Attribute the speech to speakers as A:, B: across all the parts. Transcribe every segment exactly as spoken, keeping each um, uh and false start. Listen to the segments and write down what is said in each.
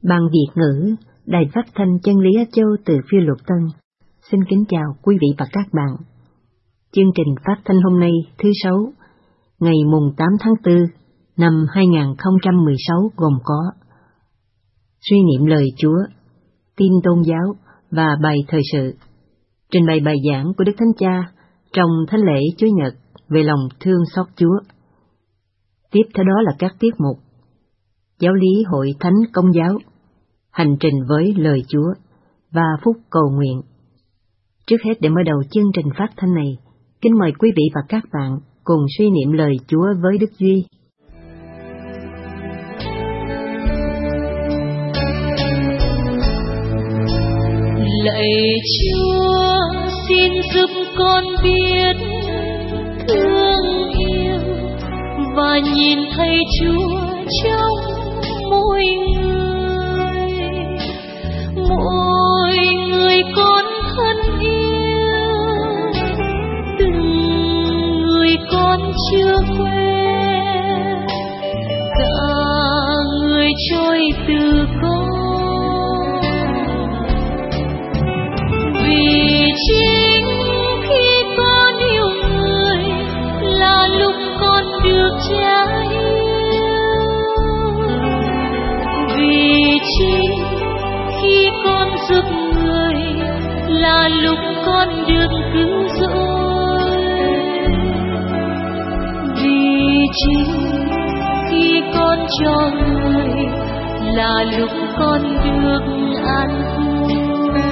A: Ban Việt ngữ, Đài Phát thanh Chân lý Á Châu từ Phiêu Lục Tân. Xin kính chào quý vị và các bạn. Chương trình phát thanh hôm nay thứ Sáu, ngày mùng tám tháng tư năm hai nghìn không trăm mười sáu gồm có suy niệm lời Chúa, tin tôn giáo và bài thời sự. Trình bày bài giảng của Đức Thánh Cha trong Thánh lễ Chúa Nhật về lòng thương xót Chúa. Tiếp theo đó là các tiết mục: giáo lý Hội Thánh Công giáo, hành trình với lời Chúa và phúc cầu nguyện. Trước hết, để mở đầu chương trình phát thanh này, kính mời quý vị và các bạn cùng suy niệm lời Chúa với Đức Duy.
B: Lạy Chúa, xin giúp con biết thương yêu và nhìn thấy Chúa trong mỗi người, mỗi người con thân yêu, từng người con chưa quen, cả người trôi từ con. Vì chính khi con yêu người là lúc con được Cha yêu. Vì chính khi con giúp người là lúc con được cứu rỗi. Vì chính khi con cho người là lúc con được an vui.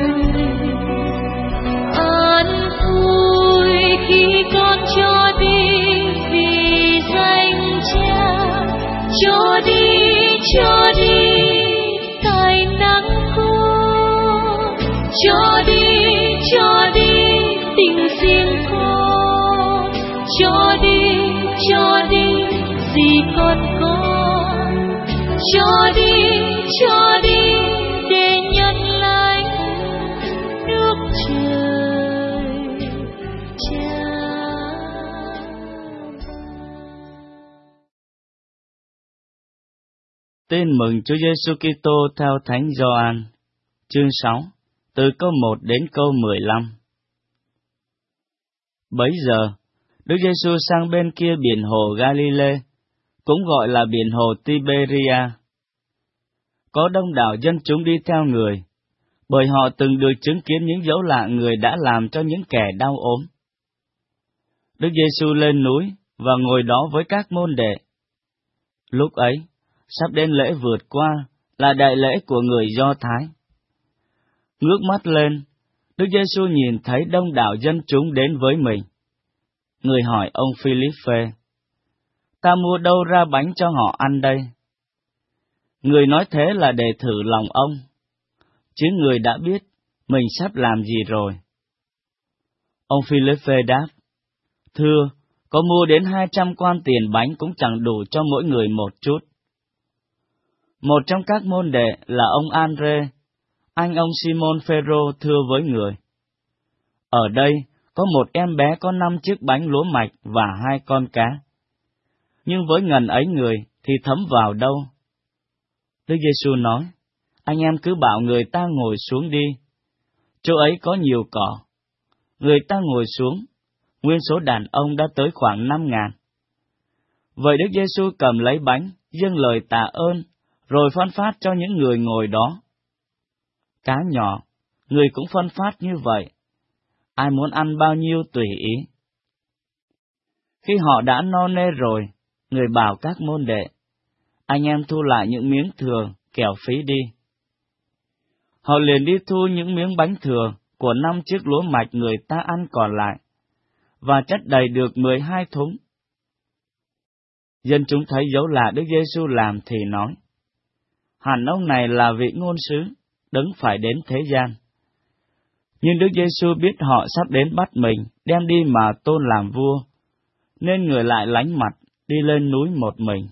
B: An vui khi con cho đi vì danh Cha, cho đi, cho đi tài năng con, cho đi, cho đi tình riêng con, cho đi, cho đi gì con có, cho đi, cho đi để nhận lại nước trời Cha.
C: Tin mừng Chúa Giêsu Kitô theo Thánh Gioan, chương sáu, từ câu một đến câu mười lăm. Bấy giờ, Đức Giêsu sang bên kia biển hồ Galilee, cũng gọi là biển hồ Tiberia. Có đông đảo dân chúng đi theo người, bởi họ từng được chứng kiến những dấu lạ người đã làm cho những kẻ đau ốm. Đức Giêsu lên núi và ngồi đó với các môn đệ. Lúc ấy, sắp đến lễ vượt qua là đại lễ của người Do Thái. Ngước mắt lên, Đức Giêsu nhìn thấy đông đảo dân chúng đến với mình. Người hỏi ông Phi-líp-phê: ta mua đâu ra bánh cho họ ăn đây? Người nói thế là để thử lòng ông, chứ người đã biết mình sắp làm gì rồi. Ông Phi-líp-phê đáp: thưa, có mua đến hai trăm quan tiền bánh cũng chẳng đủ cho mỗi người một chút. Một trong các môn đệ là ông An-rê, anh ông Simon Phêrô, thưa với người: ở đây có một em bé có năm chiếc bánh lúa mạch và hai con cá. Nhưng với ngần ấy người thì thấm vào đâu? Đức Giêsu nói: anh em cứ bảo người ta ngồi xuống đi. Chỗ ấy có nhiều cỏ. Người ta ngồi xuống, nguyên số đàn ông đã tới khoảng năm ngàn. Vậy Đức Giêsu cầm lấy bánh, dâng lời tạ ơn, rồi phân phát cho những người ngồi đó. Cá nhỏ, người cũng phân phát như vậy. Ai muốn ăn bao nhiêu tùy ý. Khi họ đã no nê rồi, người bảo các môn đệ: anh em thu lại những miếng thừa, kẻo phí đi. Họ liền đi thu những miếng bánh thừa của năm chiếc lúa mạch người ta ăn còn lại, và chất đầy được mười hai thúng. Dân chúng thấy dấu lạ Đức Giêsu làm thì nói: hẳn ông này là vị ngôn sứ, đấng phải đến thế gian. Nhưng Đức Giêsu biết họ sắp đến bắt mình, đem đi mà tôn làm vua, nên người lại lánh mặt, đi lên núi một mình.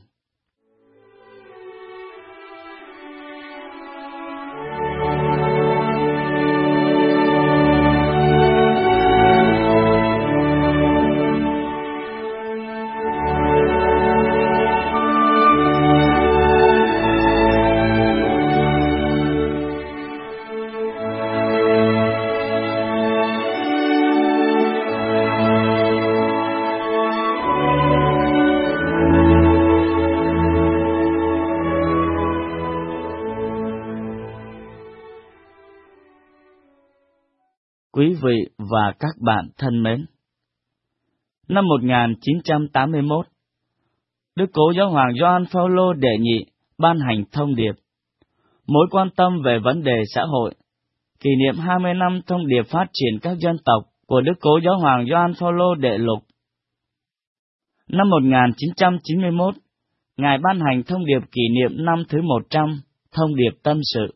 C: Quý vị và các bạn thân mến, năm một nghìn chín trăm tám mươi mốt, Đức Cố Giáo hoàng Gioan Phaolô đệ nhị ban hành thông điệp mối quan tâm về vấn đề xã hội, kỷ niệm hai mươi năm thông điệp phát triển các dân tộc của Đức Cố Giáo hoàng Gioan Phaolô đệ lục. Năm một nghìn chín trăm chín mươi mốt, Ngài ban hành thông điệp kỷ niệm năm thứ một trăm, thông điệp tâm sự.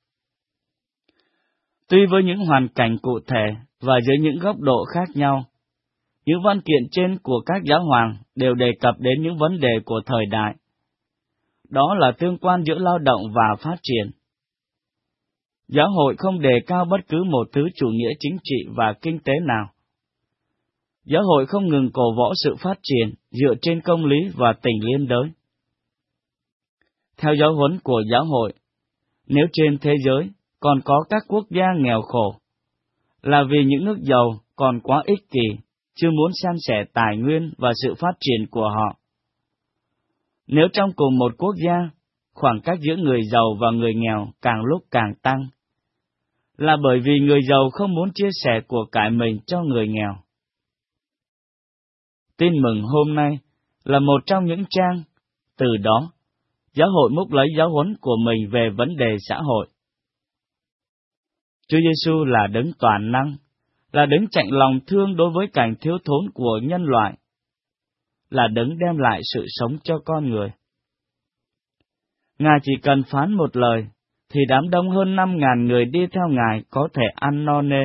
C: Tuy với những hoàn cảnh cụ thể và dưới những góc độ khác nhau, những văn kiện trên của các giáo hoàng đều đề cập đến những vấn đề của thời đại. Đó là tương quan giữa lao động và phát triển. Giáo hội không đề cao bất cứ một thứ chủ nghĩa chính trị và kinh tế nào. Giáo hội không ngừng cổ võ sự phát triển dựa trên công lý và tình liên đới. Theo giáo huấn của giáo hội, nếu trên thế giới còn có các quốc gia nghèo khổ, là vì những nước giàu còn quá ích kỷ, chưa muốn san sẻ tài nguyên và sự phát triển của họ. Nếu trong cùng một quốc gia, khoảng cách giữa người giàu và người nghèo càng lúc càng tăng, là bởi vì người giàu không muốn chia sẻ của cải mình cho người nghèo. Tin mừng hôm nay là một trong những trang, từ đó, giáo hội múc lấy giáo huấn của mình về vấn đề xã hội. Chúa Giêsu là đấng toàn năng, là đấng chạnh lòng thương đối với cảnh thiếu thốn của nhân loại, là đấng đem lại sự sống cho con người. Ngài chỉ cần phán một lời, thì đám đông hơn năm ngàn người đi theo Ngài có thể ăn no nê.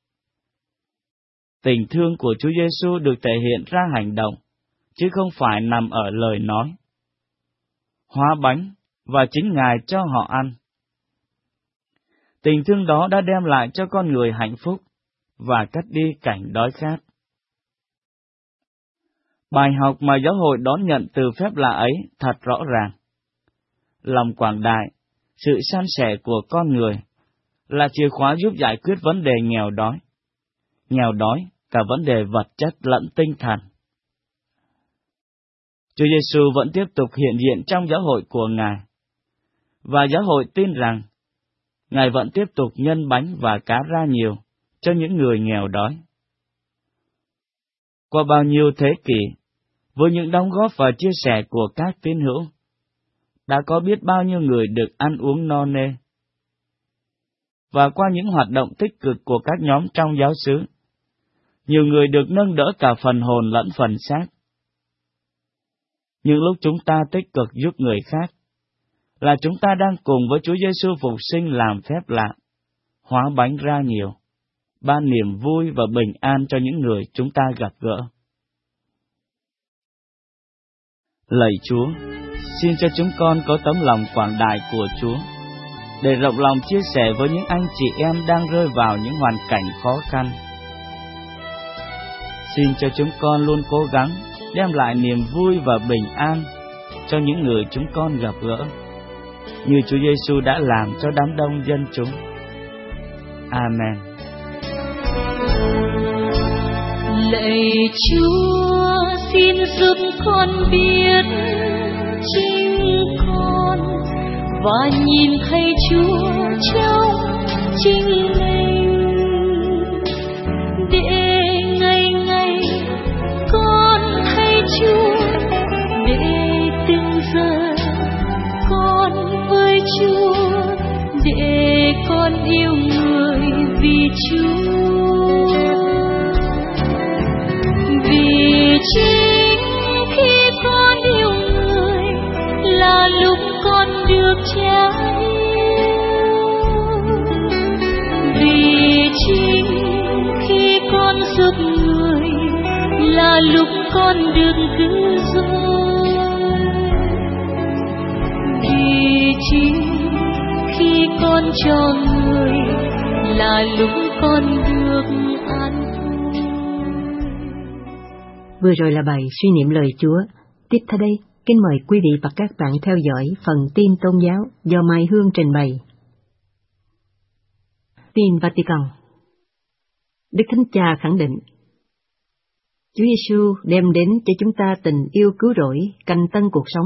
C: Tình thương của Chúa Giêsu được thể hiện ra hành động, chứ không phải nằm ở lời nói. Hóa bánh, và chính Ngài cho họ ăn. Tình thương đó đã đem lại cho con người hạnh phúc, và cắt đi cảnh đói khát. Bài học mà giáo hội đón nhận từ phép lạ ấy thật rõ ràng. Lòng quảng đại, sự san sẻ của con người là chìa khóa giúp giải quyết vấn đề nghèo đói. Nghèo đói cả vấn đề vật chất lẫn tinh thần. Chúa Giêsu vẫn tiếp tục hiện diện trong giáo hội của Ngài, và giáo hội tin rằng Ngài vẫn tiếp tục nhân bánh và cá ra nhiều cho những người nghèo đói. Qua bao nhiêu thế kỷ, với những đóng góp và chia sẻ của các tín hữu, đã có biết bao nhiêu người được ăn uống no nê. Và qua những hoạt động tích cực của các nhóm trong giáo xứ, nhiều người được nâng đỡ cả phần hồn lẫn phần xác. Những lúc chúng ta tích cực giúp người khác, là chúng ta đang cùng với Chúa Giêsu phục sinh làm phép lạ, hóa bánh ra nhiều, ban niềm vui và bình an cho những người chúng ta gặp gỡ. Lạy Chúa, xin cho chúng con có tấm lòng quảng đại của Chúa, để rộng lòng chia sẻ với những anh chị em đang rơi vào những hoàn cảnh khó khăn. Xin cho chúng con luôn cố gắng đem lại niềm vui và bình an cho những người chúng con gặp gỡ, như Chúa Giêsu đã làm cho đám đông dân chúng. Amen.
B: Lạy Chúa, xin giúp con biết chính con và nhìn thấy Chúa trong chính mình, để ngày ngày con thấy Chúa, để từng giờ con với Chúa, để con yêu người vì Chúa. Vì chính khi con yêu người là lúc con được Cha yêu. Vì chính khi con giúp người là lúc con được cứu rỗi. Vì chính khi con cho người là lúc con được an vui.
A: Vừa rồi là bài suy niệm lời Chúa. Tiếp theo đây, kính mời quý vị và các bạn theo dõi phần tin tôn giáo do Mai Hương trình bày. Tin Vatican. Đức Thánh Cha khẳng định, Chúa Giêsu đem đến cho chúng ta tình yêu cứu rỗi, canh tân cuộc sống.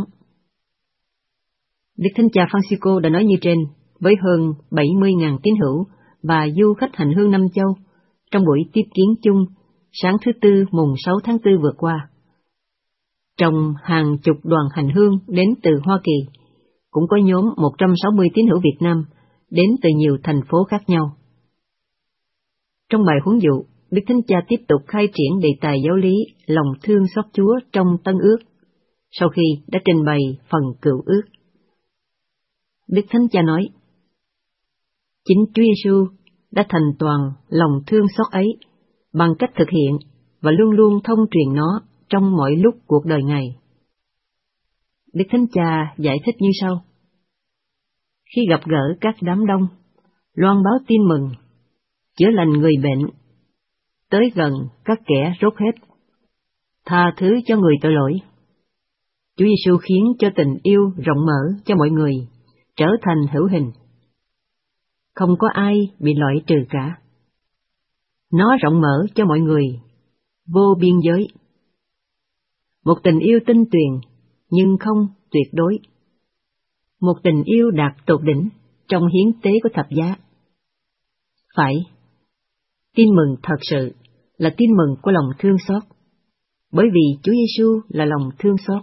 A: Đức Thánh Cha Francisco đã nói như trên với hơn bảy mươi nghìn tín hữu và du khách hành hương năm châu trong buổi tiếp kiến chung sáng thứ Tư mùng sáu tháng tư vừa qua. Trong hàng chục đoàn hành hương đến từ Hoa Kỳ, cũng có nhóm một trăm sáu mươi tín hữu Việt Nam đến từ nhiều thành phố khác nhau. Trong bài huấn dụ, Đức Thánh Cha tiếp tục khai triển đề tài giáo lý lòng thương xót Chúa trong Tân Ước, sau khi đã trình bày phần Cựu Ước. Đức Thánh Cha nói, chính Chúa Giêsu đã thành toàn lòng thương xót ấy bằng cách thực hiện và luôn luôn thông truyền nó trong mọi lúc cuộc đời Ngài. Đức Thánh Cha giải thích như sau: khi gặp gỡ các đám đông, loan báo tin mừng, chữa lành người bệnh, tới gần các kẻ rốt hết, tha thứ cho người tội lỗi, Chúa Giêsu khiến cho tình yêu rộng mở cho mọi người trở thành hữu hình. Không có ai bị loại trừ cả. Nó rộng mở cho mọi người, vô biên giới. Một tình yêu tinh tuyền, nhưng không tuyệt đối. Một tình yêu đạt tột đỉnh trong hiến tế của thập giá. Phải, tin mừng thật sự là tin mừng của lòng thương xót, bởi vì Chúa Giêsu là lòng thương xót.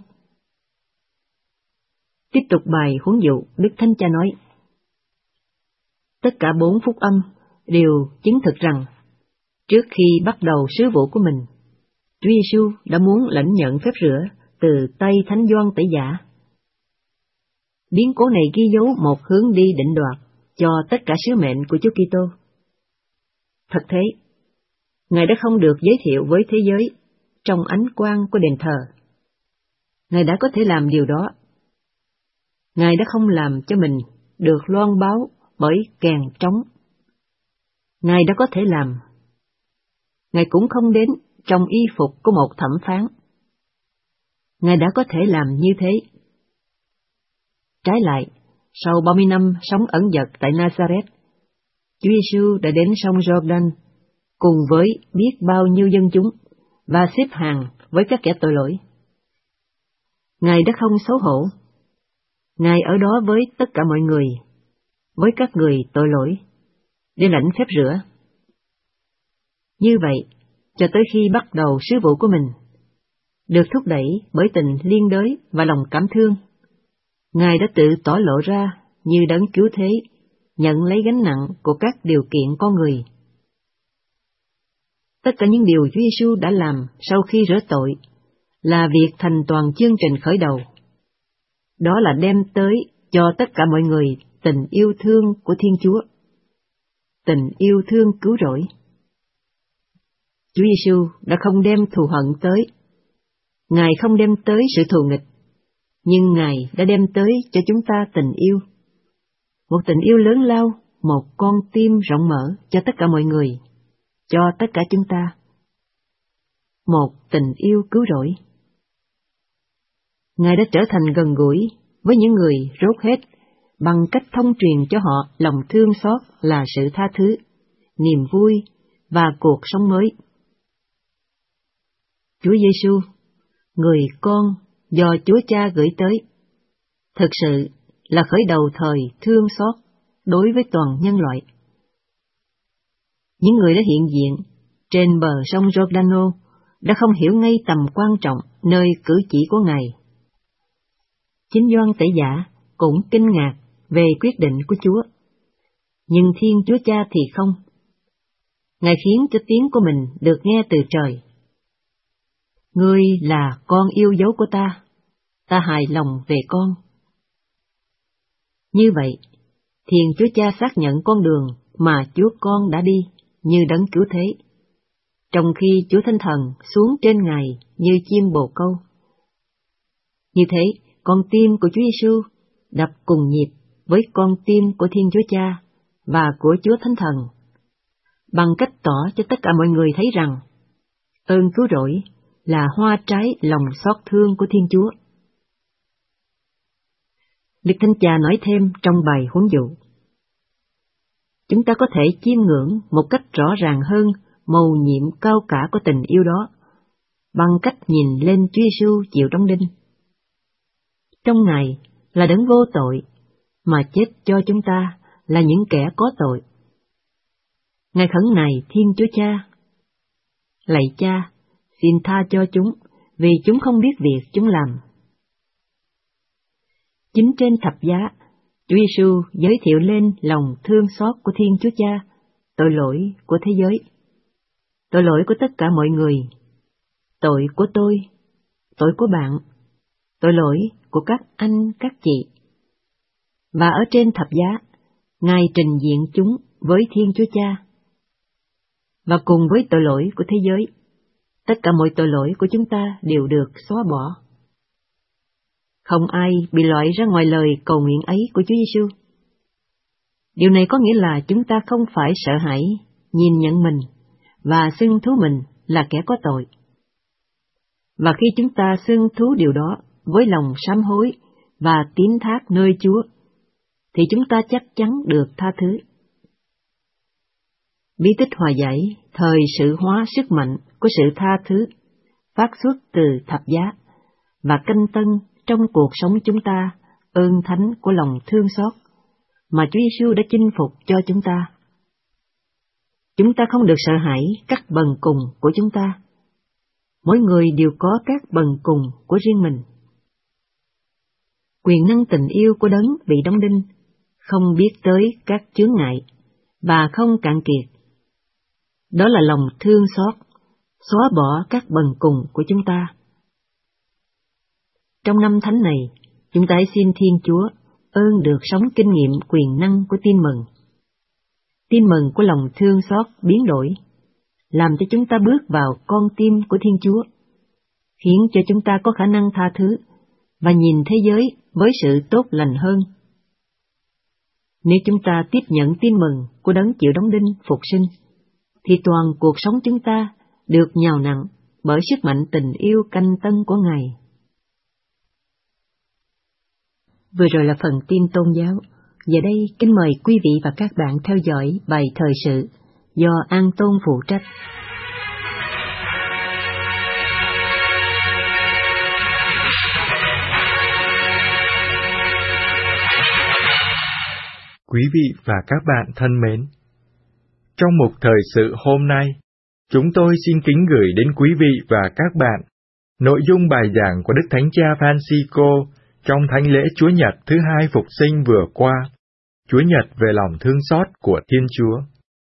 A: Tiếp tục bài huấn dụ, Đức Thánh Cha nói, tất cả bốn phúc âm đều chứng thực rằng, trước khi bắt đầu sứ vụ của mình, Chúa Giêsu đã muốn lãnh nhận phép rửa từ tay Thánh Gioan Tẩy Giả. Biến cố này ghi dấu một hướng đi định đoạt cho tất cả sứ mệnh của Chúa Kitô. Thật thế, Ngài đã không được giới thiệu với thế giới trong ánh quang của đền thờ. Ngài đã có thể làm điều đó. Ngài đã không làm cho mình được loan báo bởi kèn trống. Ngài đã có thể làm. Ngài cũng không đến trong y phục của một thẩm phán. Ngài đã có thể làm như thế. Trái lại, sau ba mươi năm sống ẩn dật tại Nazareth, Chúa Giêsu đã đến sông Jordan cùng với biết bao nhiêu dân chúng và xếp hàng với các kẻ tội lỗi. Ngài đã không xấu hổ. Ngài ở đó với tất cả mọi người, với các người tội lỗi, để lãnh phép rửa. Như vậy, cho tới khi bắt đầu sứ vụ của mình, được thúc đẩy bởi tình liên đới và lòng cảm thương, Ngài đã tự tỏ lộ ra như đấng cứu thế, nhận lấy gánh nặng của các điều kiện con người. Tất cả những điều Chúa Giêsu đã làm sau khi rửa tội là việc thành toàn chương trình khởi đầu. Đó là đem tới cho tất cả mọi người tình yêu thương của Thiên Chúa, tình yêu thương cứu rỗi. Chúa Giêsu đã không đem thù hận tới. Ngài không đem tới sự thù nghịch, nhưng Ngài đã đem tới cho chúng ta tình yêu. Một tình yêu lớn lao, một con tim rộng mở cho tất cả mọi người, cho tất cả chúng ta. Một tình yêu cứu rỗi. Ngài đã trở thành gần gũi với những người rốt hết bằng cách thông truyền cho họ lòng thương xót là sự tha thứ, niềm vui và cuộc sống mới. Chúa Giêsu, người con do Chúa Cha gửi tới, thực sự là khởi đầu thời thương xót đối với toàn nhân loại. Những người đã hiện diện trên bờ sông Giordano đã không hiểu ngay tầm quan trọng nơi cử chỉ của Ngài. Chính Gioan Tẩy Giả cũng kinh ngạc về quyết định của Chúa, nhưng Thiên Chúa Cha thì không. Ngài khiến cho tiếng của mình được nghe từ trời. Ngươi là con yêu dấu của ta, ta hài lòng về con. Như vậy, Thiên Chúa Cha xác nhận con đường mà Chúa Con đã đi như đấng cứu thế, trong khi Chúa Thánh Thần xuống trên Ngài như chim bồ câu. Như thế, con tim của Chúa Giêsu đập cùng nhịp với con tim của Thiên Chúa Cha và của Chúa Thánh Thần, bằng cách tỏ cho tất cả mọi người thấy rằng ơn cứu rỗi là hoa trái lòng xót thương của Thiên Chúa. Đức Thánh Cha nói thêm trong bài huấn dụ, chúng ta có thể chiêm ngưỡng một cách rõ ràng hơn mầu nhiệm cao cả của tình yêu đó bằng cách nhìn lên Chúa Giêsu chịu đóng đinh. Trong Ngài là đấng vô tội, mà chết cho chúng ta là những kẻ có tội. Ngài khẩn nài Thiên Chúa Cha: Lạy Cha, xin tha cho chúng, vì chúng không biết việc chúng làm. Chính trên thập giá, Chúa Giêsu giới thiệu lên lòng thương xót của Thiên Chúa Cha, tội lỗi của thế giới, tội lỗi của tất cả mọi người, tội của tôi, tội của bạn, tội lỗi của các anh, các chị. Và ở trên thập giá, Ngài trình diện chúng với Thiên Chúa Cha. Và cùng với tội lỗi của thế giới, tất cả mọi tội lỗi của chúng ta đều được xóa bỏ. Không ai bị loại ra ngoài lời cầu nguyện ấy của Chúa Giêsu. Điều này có nghĩa là chúng ta không phải sợ hãi nhìn nhận mình và xưng thú mình là kẻ có tội. Và khi chúng ta xưng thú điều đó với lòng sám hối và tín thác nơi Chúa, thì chúng ta chắc chắn được tha thứ. Bí tích hòa giải thời sự hóa sức mạnh của sự tha thứ phát xuất từ thập giá và canh tân trong cuộc sống chúng ta ơn thánh của lòng thương xót mà Chúa Giêsu đã chinh phục cho chúng ta. Chúng ta không được sợ hãi các bần cùng của chúng ta. Mỗi người đều có các bần cùng của riêng mình. Quyền năng tình yêu của Đấng bị đóng đinh, không biết tới các chướng ngại và không cạn kiệt. Đó là lòng thương xót, xóa bỏ các bần cùng của chúng ta. Trong năm thánh này, chúng ta hãy xin Thiên Chúa ơn được sống kinh nghiệm quyền năng của tin mừng. Tin mừng của lòng thương xót biến đổi, làm cho chúng ta bước vào con tim của Thiên Chúa, khiến cho chúng ta có khả năng tha thứ và nhìn thế giới với sự tốt lành hơn. Nếu chúng ta tiếp nhận tin mừng của Đấng chịu đóng đinh phục sinh, thì toàn cuộc sống chúng ta được nhào nặn bởi sức mạnh tình yêu canh tân của Ngài. Vừa rồi là phần tin tôn giáo. Giờ đây kính mời quý vị và các bạn theo dõi bài thời sự do An Tôn phụ trách.
D: Quý vị và các bạn thân mến, trong mục thời sự hôm nay, chúng tôi xin kính gửi đến quý vị và các bạn nội dung bài giảng của Đức Thánh Cha Francisco trong Thánh lễ Chúa Nhật thứ hai Phục sinh vừa qua, Chúa Nhật về lòng thương xót của Thiên Chúa.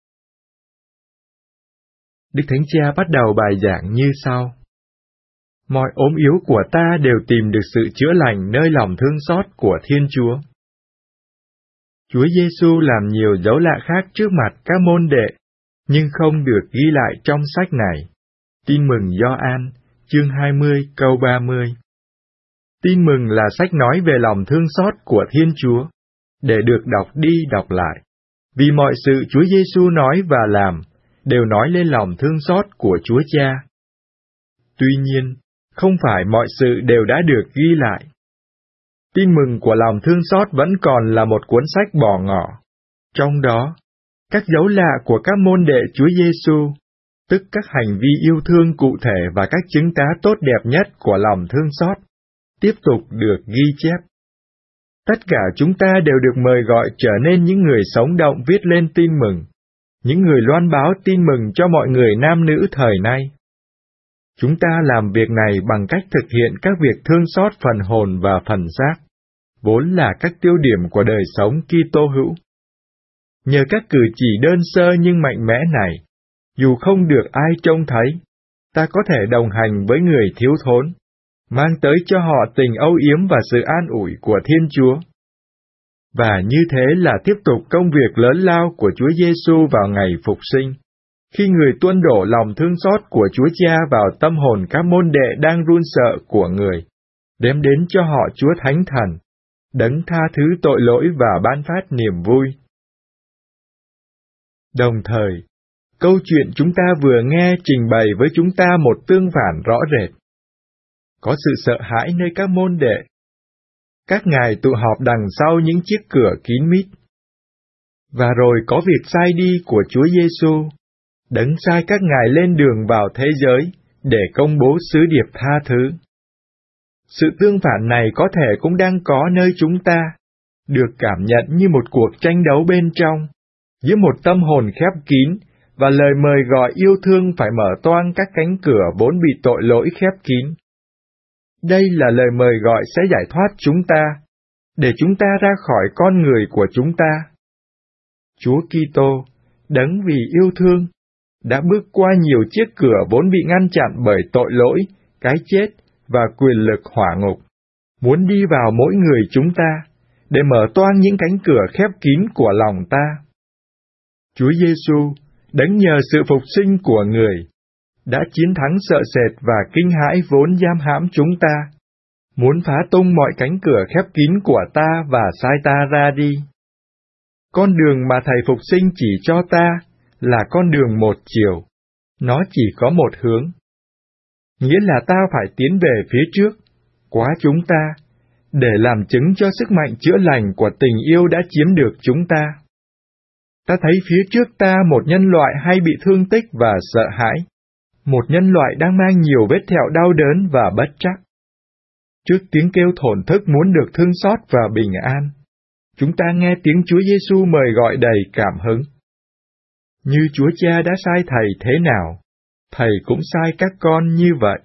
D: Đức Thánh Cha bắt đầu bài giảng như sau: Mọi ốm yếu của ta đều tìm được sự chữa lành nơi lòng thương xót của Thiên Chúa. Chúa Giêsu làm nhiều dấu lạ khác trước mặt các môn đệ, nhưng không được ghi lại trong sách này. Tin mừng Gioan, chương hai mươi, câu ba mươi. Tin mừng là sách nói về lòng thương xót của Thiên Chúa, để được đọc đi đọc lại. Vì mọi sự Chúa Giêsu nói và làm đều nói lên lòng thương xót của Chúa Cha. Tuy nhiên, không phải mọi sự đều đã được ghi lại. Tin mừng của lòng thương xót vẫn còn là một cuốn sách bỏ ngỏ. Trong đó, các dấu lạ của các môn đệ Chúa Giêsu, tức các hành vi yêu thương cụ thể và các chứng tá tốt đẹp nhất của lòng thương xót, tiếp tục được ghi chép. Tất cả chúng ta đều được mời gọi trở nên những người sống động viết lên tin mừng, những người loan báo tin mừng cho mọi người nam nữ thời nay. Chúng ta làm việc này bằng cách thực hiện các việc thương xót phần hồn và phần xác, vốn là các tiêu điểm của đời sống Kitô hữu. Nhờ các cử chỉ đơn sơ nhưng mạnh mẽ này, dù không được ai trông thấy, ta có thể đồng hành với người thiếu thốn, mang tới cho họ tình âu yếm và sự an ủi của Thiên Chúa. Và như thế là tiếp tục công việc lớn lao của Chúa Giêsu vào ngày phục sinh, khi người tuôn đổ lòng thương xót của Chúa Cha vào tâm hồn các môn đệ đang run sợ của người, đem đến cho họ Chúa Thánh Thần, Đấng tha thứ tội lỗi và ban phát niềm vui. Đồng thời, câu chuyện chúng ta vừa nghe trình bày với chúng ta một tương phản rõ rệt. Có sự sợ hãi nơi các môn đệ. Các ngài tụ họp đằng sau những chiếc cửa kín mít. Và rồi có việc sai đi của Chúa Giêsu, Đấng sai các ngài lên đường vào thế giới để công bố sứ điệp tha thứ. Sự tương phản này có thể cũng đang có nơi chúng ta, được cảm nhận như một cuộc tranh đấu bên trong, giữa một tâm hồn khép kín và lời mời gọi yêu thương phải mở toang các cánh cửa vốn bị tội lỗi khép kín. Đây là lời mời gọi sẽ giải thoát chúng ta, để chúng ta ra khỏi con người của chúng ta. Chúa Kitô, đấng vì yêu thương, đã bước qua nhiều chiếc cửa vốn bị ngăn chặn bởi tội lỗi, cái chết và quyền lực hỏa ngục, muốn đi vào mỗi người chúng ta, để mở toang những cánh cửa khép kín của lòng ta. Chúa Giêsu, đấng nhờ sự phục sinh của người, đã chiến thắng sợ sệt và kinh hãi vốn giam hãm chúng ta, muốn phá tung mọi cánh cửa khép kín của ta và sai ta ra đi. Con đường mà Thầy phục sinh chỉ cho ta là con đường một chiều, nó chỉ có một hướng. Nghĩa là ta phải tiến về phía trước, qua chúng ta, để làm chứng cho sức mạnh chữa lành của tình yêu đã chiếm được chúng ta. Ta thấy phía trước ta một nhân loại hay bị thương tích và sợ hãi, một nhân loại đang mang nhiều vết thẹo đau đớn và bất trắc. Trước tiếng kêu thổn thức muốn được thương xót và bình an, chúng ta nghe tiếng Chúa Giêsu mời gọi đầy cảm hứng. Như Chúa Cha đã sai Thầy thế nào, Thầy cũng sai các con như vậy.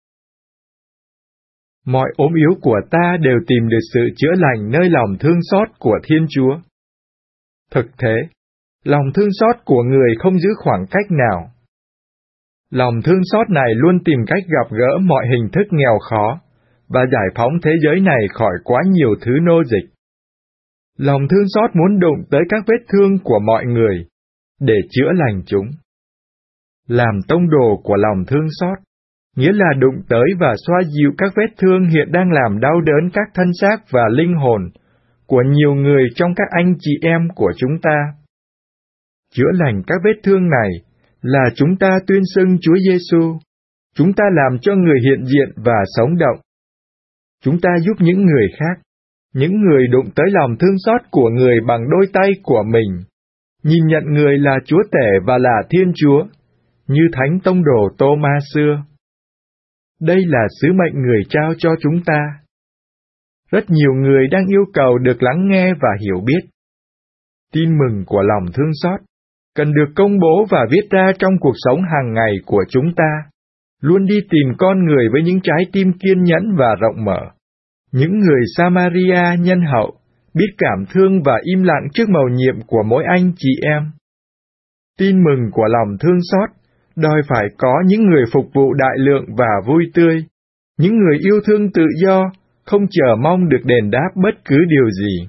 D: Mọi ốm yếu của ta đều tìm được sự chữa lành nơi lòng thương xót của Thiên Chúa. Thực thế, lòng thương xót của người không giữ khoảng cách nào. Lòng thương xót này luôn tìm cách gặp gỡ mọi hình thức nghèo khó, và giải phóng thế giới này khỏi quá nhiều thứ nô dịch. Lòng thương xót muốn đụng tới các vết thương của mọi người, để chữa lành chúng. Làm tông đồ của lòng thương xót, nghĩa là đụng tới và xoa dịu các vết thương hiện đang làm đau đớn các thân xác và linh hồn của nhiều người trong các anh chị em của chúng ta. Chữa lành các vết thương này là chúng ta tuyên xưng Chúa Giêsu, chúng ta làm cho người hiện diện và sống động. Chúng ta giúp những người khác, những người đụng tới lòng thương xót của người bằng đôi tay của mình, nhìn nhận người là Chúa Tể và là Thiên Chúa, như Thánh Tông Đồ Tô-ma xưa. Đây là sứ mệnh người trao cho chúng ta. Rất nhiều người đang yêu cầu được lắng nghe và hiểu biết. Tin mừng của lòng thương xót cần được công bố và viết ra trong cuộc sống hàng ngày của chúng ta, luôn đi tìm con người với những trái tim kiên nhẫn và rộng mở, những người Samaria nhân hậu, biết cảm thương và im lặng trước mầu nhiệm của mỗi anh chị em. Tin mừng của lòng thương xót đòi phải có những người phục vụ đại lượng và vui tươi, những người yêu thương tự do, không chờ mong được đền đáp bất cứ điều gì.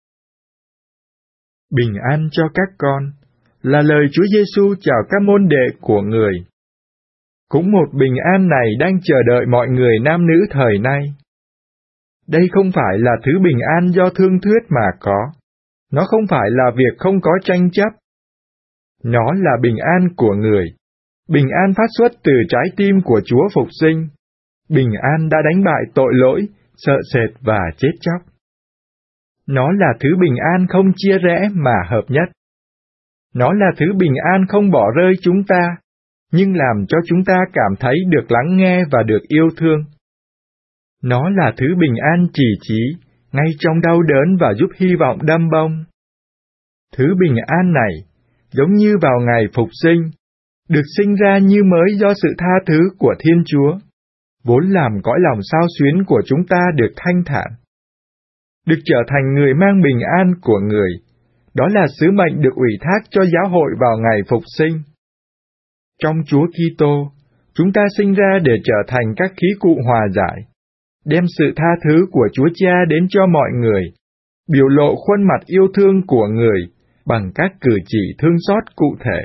D: Bình an cho các con là lời Chúa Giêsu chào các môn đệ của người. Cũng một bình an này đang chờ đợi mọi người nam nữ thời nay. Đây không phải là thứ bình an do thương thuyết mà có. Nó không phải là việc không có tranh chấp. Nó là bình an của người. Bình an phát xuất từ trái tim của Chúa phục sinh. Bình an đã đánh bại tội lỗi, sợ sệt và chết chóc. Nó là thứ bình an không chia rẽ mà hợp nhất. Nó là thứ bình an không bỏ rơi chúng ta, nhưng làm cho chúng ta cảm thấy được lắng nghe và được yêu thương. Nó là thứ bình an chỉ trí, ngay trong đau đớn và giúp hy vọng đâm bông. Thứ bình an này, giống như vào ngày phục sinh, được sinh ra như mới do sự tha thứ của Thiên Chúa, vốn làm cõi lòng xao xuyến của chúng ta được thanh thản. Được trở thành người mang bình an của người, đó là sứ mệnh được ủy thác cho giáo hội vào ngày phục sinh. Trong Chúa Kitô, chúng ta sinh ra để trở thành các khí cụ hòa giải, đem sự tha thứ của Chúa Cha đến cho mọi người, biểu lộ khuôn mặt yêu thương của người bằng các cử chỉ thương xót cụ thể.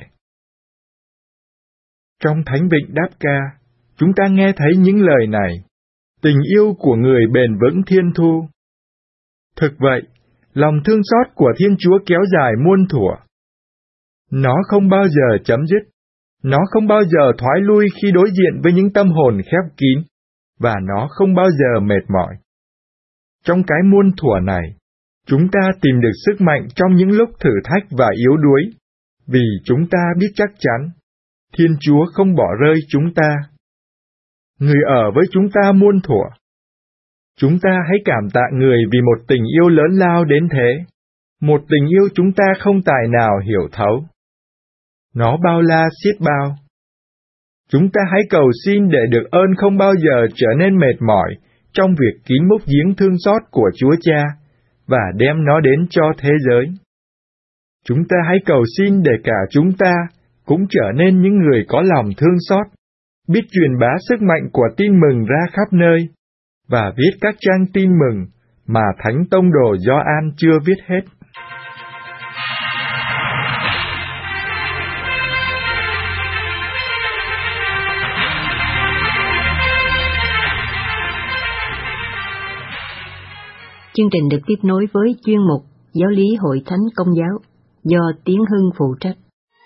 D: Trong Thánh Vịnh Đáp Ca, chúng ta nghe thấy những lời này: tình yêu của người bền vững thiên thu. Thực vậy, lòng thương xót của Thiên Chúa kéo dài muôn thuở. Nó không bao giờ chấm dứt, nó không bao giờ thoái lui khi đối diện với những tâm hồn khép kín, và nó không bao giờ mệt mỏi. Trong cái muôn thuở này, chúng ta tìm được sức mạnh trong những lúc thử thách và yếu đuối, vì chúng ta biết chắc chắn, Thiên Chúa không bỏ rơi chúng ta. Người ở với chúng ta muôn thuở. Chúng ta hãy cảm tạ người vì một tình yêu lớn lao đến thế, một tình yêu chúng ta không tài nào hiểu thấu. nó bao la xiết bao. Chúng ta hãy cầu xin để được ơn không bao giờ trở nên mệt mỏi trong việc kín múc giếng thương xót của Chúa Cha và đem nó đến cho thế giới. Chúng ta hãy cầu xin để cả chúng ta cũng trở nên những người có lòng thương xót, biết truyền bá sức mạnh của tin mừng ra khắp nơi, và viết các trang tin mừng mà Thánh Tông Đồ Gioan chưa viết hết.
A: Chương trình được tiếp nối với chuyên mục Giáo lý Hội Thánh Công giáo do Tiến Hưng phụ trách.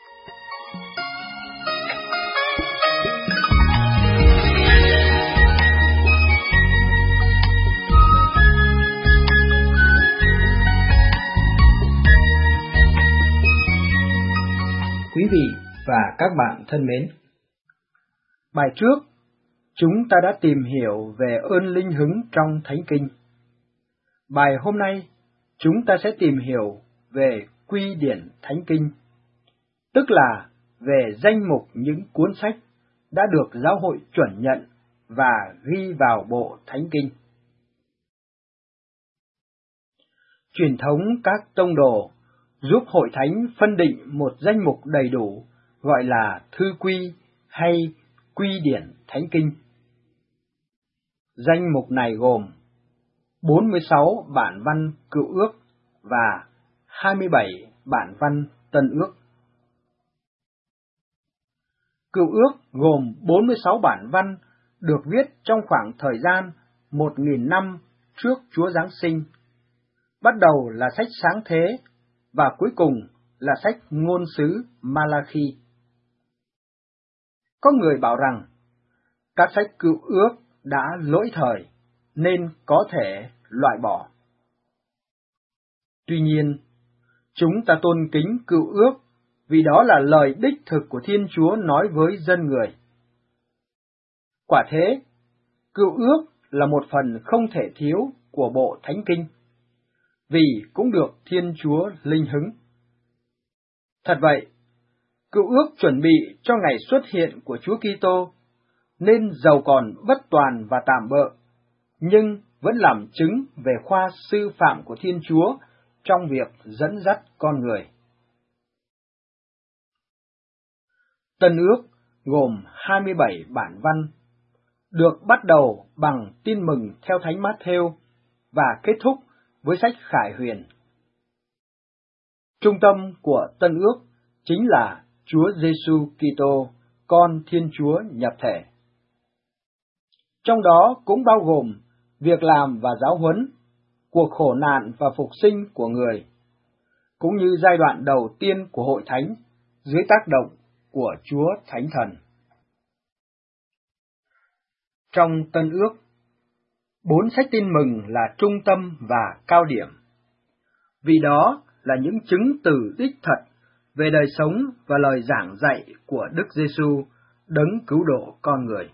E: Quý vị và các bạn thân mến, bài trước chúng ta đã tìm hiểu về ơn linh hứng trong Thánh Kinh. Bài hôm nay, chúng ta sẽ tìm hiểu về quy điển Thánh Kinh, tức là về danh mục những cuốn sách đã được giáo hội chuẩn nhận và ghi vào bộ Thánh Kinh. Truyền thống các tông đồ giúp hội thánh phân định một danh mục đầy đủ gọi là thư quy hay quy điển Thánh Kinh. Danh mục này gồm bốn mươi sáu bản văn Cựu Ước và hai mươi bảy bản văn Tân Ước. Cựu Ước gồm bốn mươi sáu bản văn được viết trong khoảng thời gian một nghìn năm trước Chúa Giáng sinh. Bắt đầu là sách Sáng Thế và cuối cùng là sách Ngôn sứ Malachi. Có người bảo rằng các sách Cựu Ước đã lỗi thời nên có thể loại bỏ. Tuy nhiên, chúng ta tôn kính Cựu Ước vì đó là lời đích thực của Thiên Chúa nói với dân người. Quả thế, Cựu Ước là một phần không thể thiếu của bộ Thánh Kinh, vì cũng được Thiên Chúa linh hứng. Thật vậy, Cựu Ước chuẩn bị cho ngày xuất hiện của Chúa Kitô, nên dầu còn bất toàn và tạm bợ, nhưng vẫn làm chứng về khoa sư phạm của Thiên Chúa trong việc dẫn dắt con người. Tân Ước gồm hai mươi bảy bản văn, được bắt đầu bằng tin mừng theo Thánh Mát-thêu và kết thúc với sách Khải Huyền. Trung tâm của Tân Ước chính là Chúa Giêsu Kitô, con Thiên Chúa nhập thể. Trong đó cũng bao gồm việc làm và giáo huấn, cuộc khổ nạn và phục sinh của người, cũng như giai đoạn đầu tiên của hội thánh dưới tác động của Chúa Thánh Thần. Trong Tân Ước, bốn sách tin mừng là trung tâm và cao điểm, vì đó là những chứng từ đích thật về đời sống và lời giảng dạy của Đức Giêsu, đấng cứu độ con người.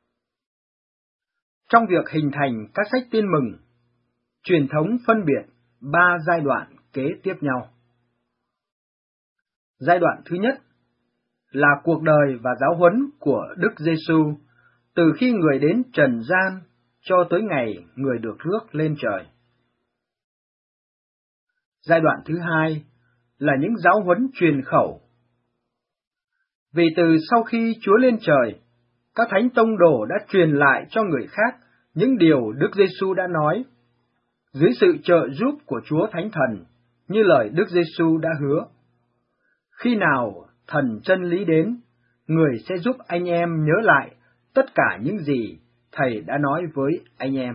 E: Trong việc hình thành các sách tin mừng, truyền thống phân biệt ba giai đoạn kế tiếp nhau. Giai đoạn thứ nhất là cuộc đời và giáo huấn của Đức Giêsu từ khi người đến trần gian cho tới ngày người được rước lên trời. Giai đoạn thứ hai là những giáo huấn truyền khẩu. Vì từ sau khi Chúa lên trời, các thánh tông đồ đã truyền lại cho người khác những điều Đức Giêsu đã nói, dưới sự trợ giúp của Chúa Thánh Thần, như lời Đức Giêsu đã hứa. Khi nào Thần chân lý đến, người sẽ giúp anh em nhớ lại tất cả những gì Thầy đã nói với anh em.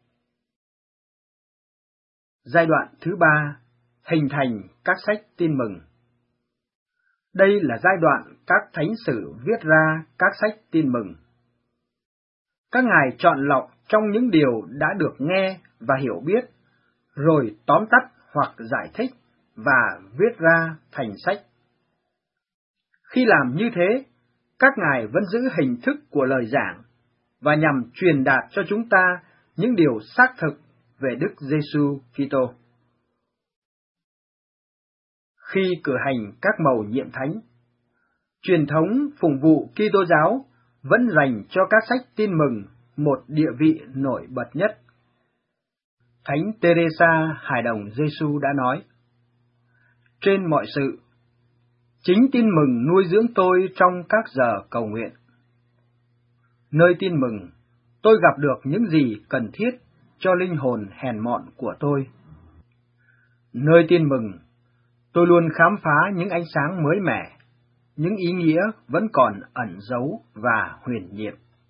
E: Giai đoạn thứ ba, hình thành các sách tin mừng. Đây là giai đoạn các thánh sử viết ra các sách tin mừng. Các ngài chọn lọc trong những điều đã được nghe và hiểu biết, rồi tóm tắt hoặc giải thích và viết ra thành sách. Khi làm như thế, các ngài vẫn giữ hình thức của lời giảng và nhằm truyền đạt cho chúng ta những điều xác thực về Đức Giêsu Kitô. Khi cử hành các mầu nhiệm thánh, Truyền thống phụng vụ Kitô giáo vẫn dành cho các sách tin mừng một địa vị nổi bật nhất. Thánh Teresa Hài Đồng Giêsu đã nói: trên mọi sự, chính tin mừng nuôi dưỡng tôi trong các giờ cầu nguyện. Nơi tin mừng, tôi gặp được những gì cần thiết cho linh hồn hèn mọn của tôi. Nơi tin mừng, tôi luôn khám phá những ánh sáng mới mẻ, những ý nghĩa vẫn còn ẩn giấu và huyền nhiệm.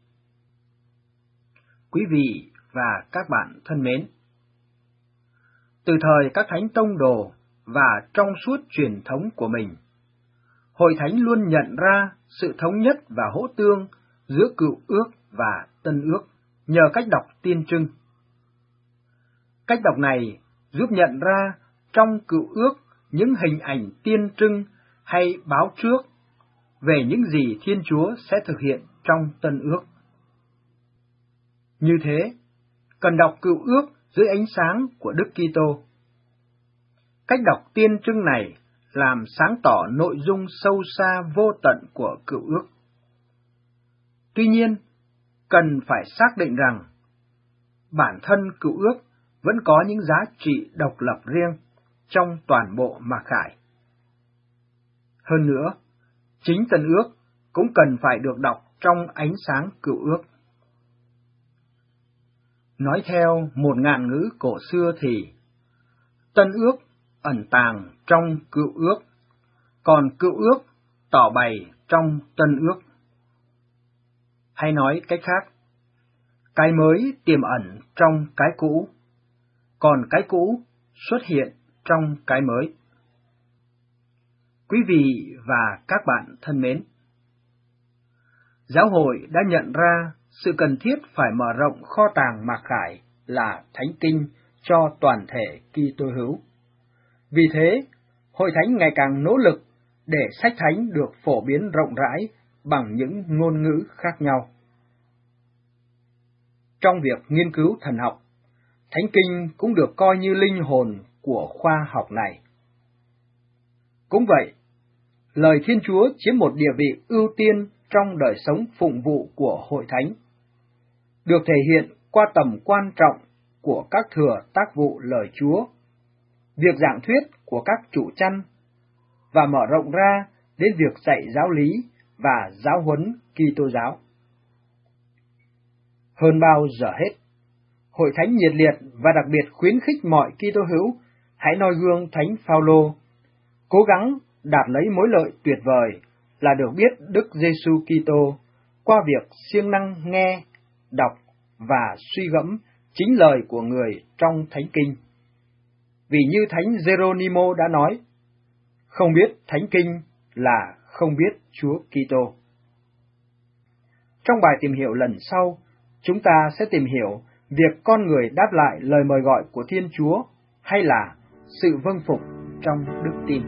E: Quý vị và các bạn thân mến, từ thời các thánh tông đồ và trong suốt truyền thống của mình, Hội Thánh luôn nhận ra sự thống nhất và hỗ tương giữa Cựu Ước và Tân Ước nhờ cách đọc tiên trưng. Cách đọc này giúp nhận ra trong Cựu Ước những hình ảnh tiên trưng hay báo trước về những gì Thiên Chúa sẽ thực hiện trong Tân Ước. Như thế, cần đọc Cựu Ước dưới ánh sáng của Đức Kitô. Cách đọc tiên trưng này làm sáng tỏ nội dung sâu xa vô tận của Cựu Ước. Tuy nhiên, cần phải xác định rằng bản thân Cựu Ước vẫn có những giá trị độc lập riêng trong toàn bộ Mặc Khải. Hơn nữa, chính Tân Ước cũng cần phải được đọc trong ánh sáng Cựu Ước. Nói theo một ngạn ngữ cổ xưa thì Tân Ước ẩn tàng trong Cựu Ước, còn Cựu Ước tỏ bày trong Tân Ước. Hay nói cách khác, cái mới tiềm ẩn trong cái cũ, còn cái cũ xuất hiện trong cái mới. Quý vị và các bạn thân mến, Giáo hội đã nhận ra sự cần thiết phải mở rộng kho tàng Mặc Khải là Thánh Kinh cho toàn thể Kitô hữu. Vì thế, Hội Thánh ngày càng nỗ lực để sách thánh được phổ biến rộng rãi bằng những ngôn ngữ khác nhau. Trong việc nghiên cứu thần học, Thánh Kinh cũng được coi như linh hồn của khoa học này. Cũng vậy, lời Thiên Chúa chiếm một địa vị ưu tiên trong đời sống phụng vụ của Hội Thánh, được thể hiện qua tầm quan trọng của các thừa tác vụ lời Chúa, việc giảng thuyết của các trụ chăn, và mở rộng ra đến việc dạy giáo lý và giáo huấn Kitô giáo. Hơn bao giờ hết, Hội Thánh nhiệt liệt và đặc biệt khuyến khích mọi Kitô hữu hãy noi gương Thánh Phaolô, cố gắng đạt lấy mối lợi tuyệt vời là được biết Đức Giêsu Kitô qua việc siêng năng nghe, đọc và suy gẫm chính lời của người trong Thánh Kinh. Vì như Thánh Geronimo đã nói, không biết Thánh Kinh là không biết Chúa Kitô. Trong bài tìm hiểu lần sau, chúng ta sẽ tìm hiểu việc con người đáp lại lời mời gọi của Thiên Chúa hay là sự vâng phục trong đức tin.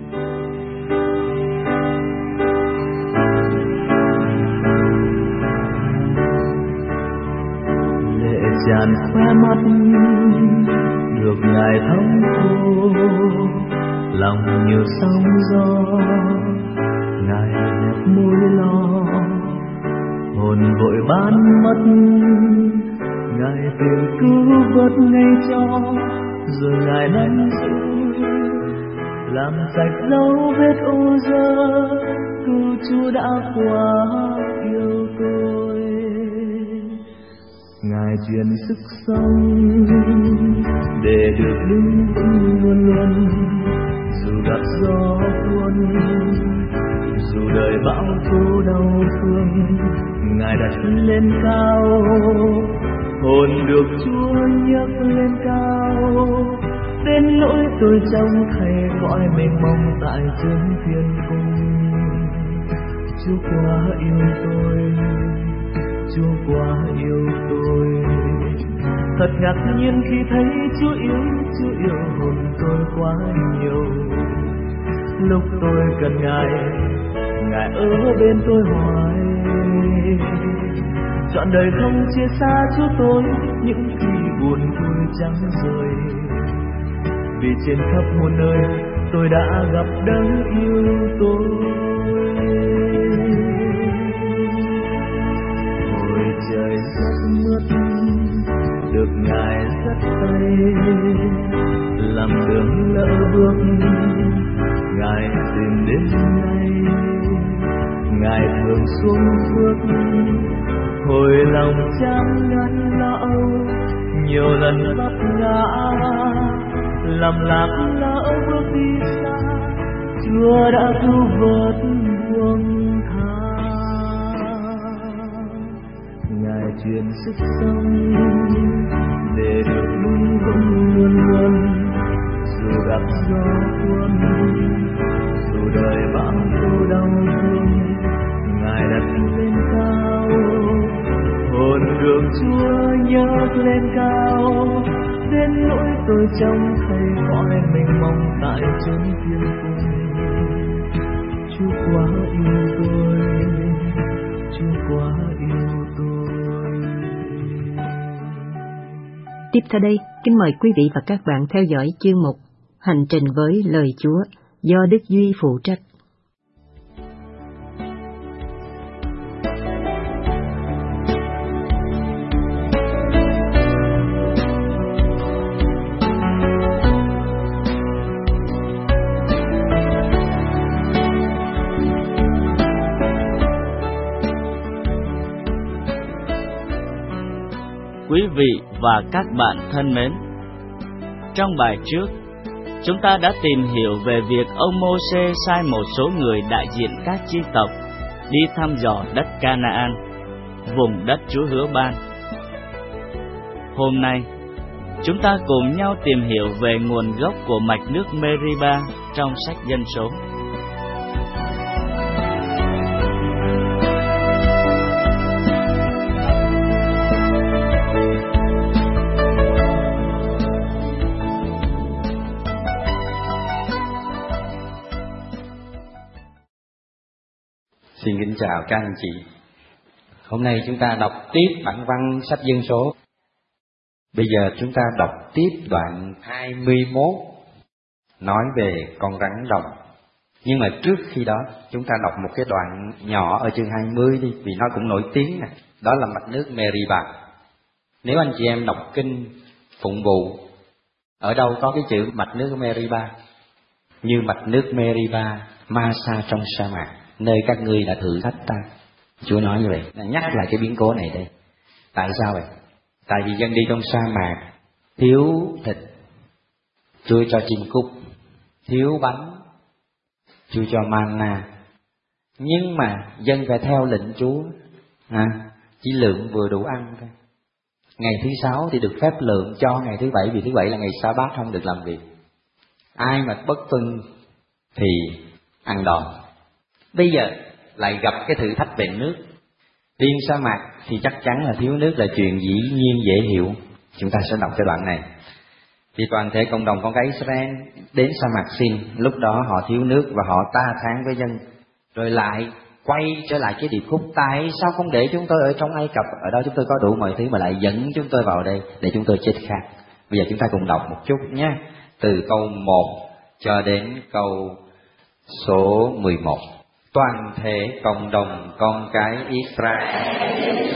B: Lệ tràn khóe mắt được Ngài thấm khô, lòng nhiều sóng gió Ngài nhấp môi lo, hồn vội bán mất Ngài tìm cứu vớt ngay cho, rồi Ngài nắm giữ làm sạch dấu vết ô dơ, cứu Chúa đã quá yêu tôi. Ngài truyền sức sống để được đứng vững luôn luôn, dù gặp gió cuốn, dù đời bão tố đau thương, Ngài đặt lên cao, hồn được Chúa nhấc lên cao, đến nỗi tôi trông thấy cõi mênh mông tại chốn thiên cung. Chúa quá yêu tôi, Chúa quá yêu tôi, thật ngạc nhiên khi thấy Chúa yêu, Chúa yêu hồn tôi quá nhiều. Lúc tôi cần Ngài, Ngài ở bên tôi hoài, trọn đời không chia xa Chúa tôi, những khi buồn tôi chẳng rời. Vì trên khắp muôn nơi tôi đã gặp đấng yêu tôi. được Ngài dắt tay, làm đường lỡ bước Ngài tìm đến nay. Ngài thường xuống phước hồi lòng chán ngăn lo âu, nhiều lần vấp ngã làm lạc lỡ bước đi xa, Chúa đã cứu vớt buông tha. Ngài truyền sức sống để được đúng vững luôn luôn, dù gặp gió cuốn, dù đời bão tố đau thương, Ngài đặt lên cao hồn đường Chúa nhấc lên cao, đến nỗi tôi trông thấy gọi mình mong tại chốn thiên cung. Chúa quá yêu tôi, Chúa quá yêu tôi.
A: Tiếp theo đây, kính mời quý vị và các bạn theo dõi chương mục Hành trình với lời Chúa do Đức Duy phụ trách.
C: Quý vị và các bạn thân mến, trong bài trước, chúng ta đã tìm hiểu về việc ông Mô-sê sai một số người đại diện các chi tộc đi thăm dò đất Ca-na-an, vùng đất Chúa hứa ban. Hôm nay, chúng ta cùng nhau tìm hiểu về nguồn gốc của mạch nước Meriba trong sách Dân số.
F: Xin kính chào các anh chị. Hôm nay chúng ta đọc tiếp bản văn sách Dân số. Bây giờ chúng ta đọc tiếp đoạn hai mươi mốt nói về con rắn đồng. Nhưng mà trước khi đó chúng ta đọc một cái đoạn nhỏ ở chương hai mươi đi, vì nó cũng nổi tiếng nè. Đó là mạch nước Meriba. Nếu anh chị em đọc kinh phụng vụ, ở đâu có cái chữ mạch nước Meriba? Như mạch nước Meriba, Masa trong sa mạc, nơi các ngươi đã thử thách ta. Chúa nói như vậy, nhắc lại cái biến cố này đây. Tại sao vậy? Tại vì dân đi trong sa mạc, thiếu thịt, Chúa cho chim cút, thiếu bánh, Chúa cho manna. Nhưng mà dân phải theo lệnh Chúa, à, chỉ lượng vừa đủ ăn thôi. Ngày thứ sáu thì được phép lượng cho ngày thứ bảy, vì thứ bảy là ngày sa bát không được làm việc. Ai mà bất tuân thì ăn đòn. Bây giờ lại gặp cái thử thách về nước. Riêng sa mạc thì chắc chắn là thiếu nước là chuyện dĩ nhiên dễ hiểu. Chúng ta sẽ đọc cái đoạn này. Thì toàn thể cộng đồng con cái Israel đến sa mạc Sin, lúc đó họ thiếu nước và họ ta thán với dân. Rồi lại quay trở lại cái điệp khúc, tại sao không để chúng tôi ở trong Ai Cập, ở đó chúng tôi có đủ mọi thứ, mà lại dẫn chúng tôi vào đây để chúng tôi chết khát. Bây giờ chúng ta cùng đọc một chút nhé, từ câu một cho đến câu số mười một. Toàn thể cộng đồng con cái Israel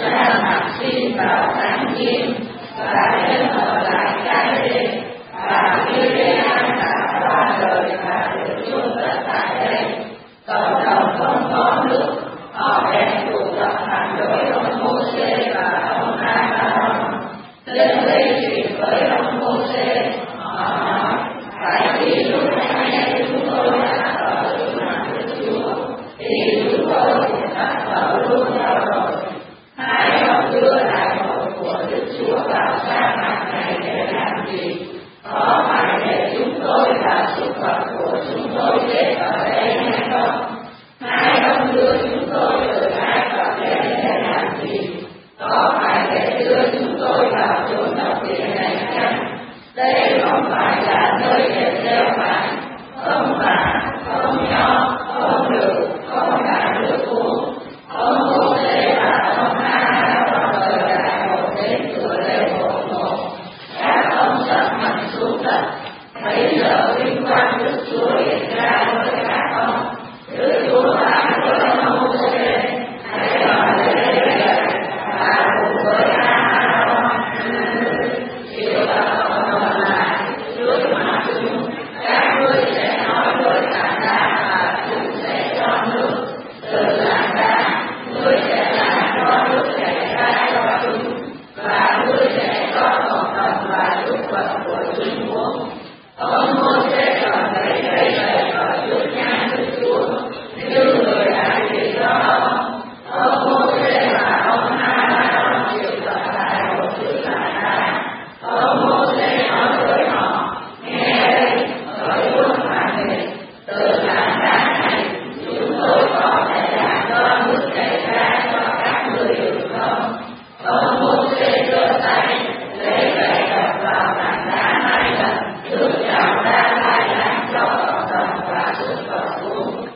F: xin vào tháng giêng và dân ở lại Ca-đê và Miriam đã qua đời và được chôn cất tại đây. Cộng đồng không có nước, họ bèn tụ tập phản đối ông Mô-sê và ông A-rôn. Lên gây chuyện với ông Mô-sê, họ nói phải vì lúc này chúng tôi đã ở trước mặt Đức Chúa thì chúng tôi cũng đã ở luôn nhau rồi. Hai ông đưa lại hồn của Đức Chúa vào sa mạc này để làm gì? Có phải để chúng tôi và súc vật của chúng tôi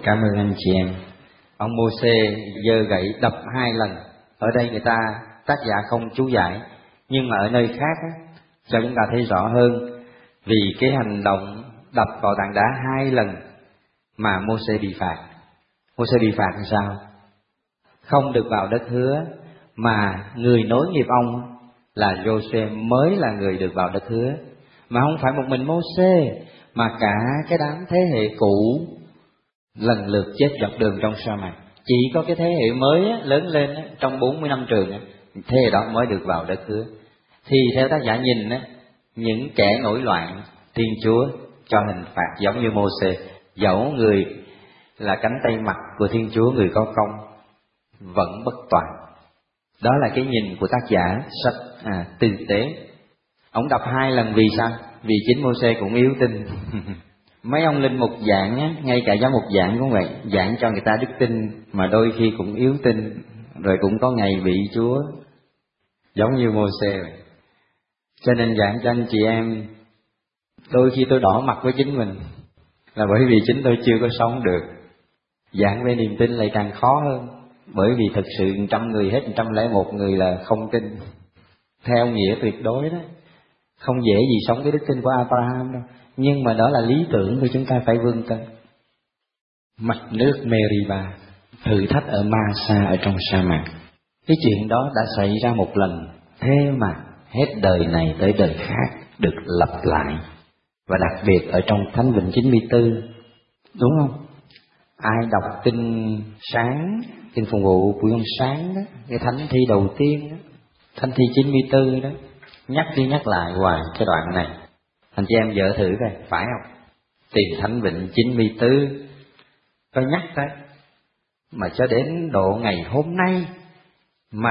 F: Cảm ơn anh chị em. Ông Mô-sê giơ gậy đập hai lần. Ở đây người ta tác giả không chú giải, nhưng mà ở nơi khác á, cho chúng ta thấy rõ hơn. Vì cái hành động đập vào tảng đá hai lần mà Mô-sê bị phạt. Mô-sê bị phạt làm sao? Không được vào đất hứa, mà người nối nghiệp ông là Giô-suê mới là người được vào đất hứa. Mà không phải một mình Mô-sê, mà cả cái đám thế hệ cũ lần lượt chết dọc đường trong sa mạc. Chỉ có cái thế hệ mới á, lớn lên á, trong bốn mươi năm trường á, thế hệ đó mới được vào đất hứa. Thì theo tác giả nhìn á, những kẻ nổi loạn, Thiên Chúa cho hình phạt giống như Mô-sê. Dẫu người là cánh tay mặt của Thiên Chúa, người có công, vẫn bất toàn. Đó là cái nhìn của tác giả sách à, Tư Tế. Ông đọc hai lần vì sao? Vì chính Mô-sê cũng yếu tin. Mấy ông linh mục giảng á, ngay cả giáo mục giảng cũng vậy, giảng cho người ta đức tin mà đôi khi cũng yếu tin, rồi cũng có ngày bị Chúa, giống như Mô-sê vậy. Cho nên giảng cho anh chị em, đôi khi tôi đỏ mặt với chính mình là bởi vì chính tôi chưa có sống được. Giảng về niềm tin lại càng khó hơn, bởi vì thực sự trăm người hết một trăm lẻ một người là không tin theo nghĩa tuyệt đối đó. Không dễ gì sống cái đức tin của Abraham đâu, nhưng mà đó là lý tưởng của chúng ta phải vươn tới. Mạch nước Meriba, thử thách ở Ma-sa ở trong sa mạc. Cái chuyện đó đã xảy ra một lần, thế mà hết đời này tới đời khác được lặp lại. Và đặc biệt ở trong Thánh Vịnh chín mươi tư, đúng không? Ai đọc kinh sáng, kinh phụng vụ buổi hôm sáng đó, cái thánh thi đầu tiên đó, thánh thi chín mươi tư đó, nhắc đi nhắc lại hoài cái đoạn này. Anh chị em vợ thử coi, phải không? Tìm Thánh Vịnh chín mươi tư, có nhắc đấy. Mà cho đến độ ngày hôm nay mà